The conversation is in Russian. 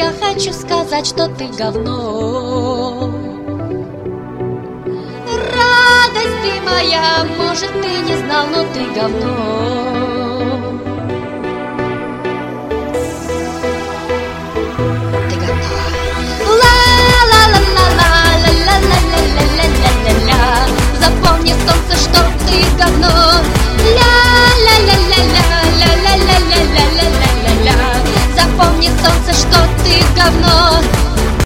я хочу сказать, что ты говно. Радость ты моя, может, ты не знал, но ты говно. Ты говно. Ла-ла-ла-ла-ла-ла-ла-ла-ла-ла-ла-ла. Запомни, солнце, что ты говно. Ла-ла-ла-ла-ла-ла-ла-ла-ла-ла-ла-ла. Запомни, солнце, что ты говно.